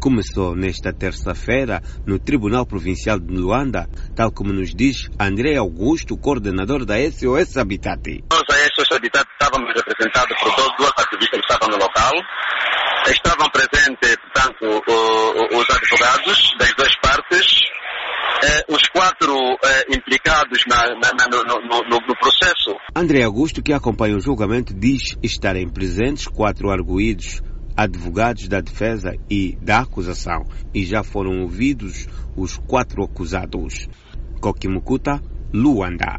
começou nesta terça-feira no Tribunal Provincial de Luanda, tal como nos diz André Augusto, coordenador da SOS Habitat. Nós, a SOS Habitat, estávamos representados por duas ativistas que estavam no local. Estavam presentes, portanto, os advogados das duas partes, os quatro implicados no processo. André Augusto, que acompanha o julgamento, diz estarem presentes 4 arguidos, advogados da defesa e da acusação, e já foram ouvidos os 4 acusados. Kokimukuta, Luanda.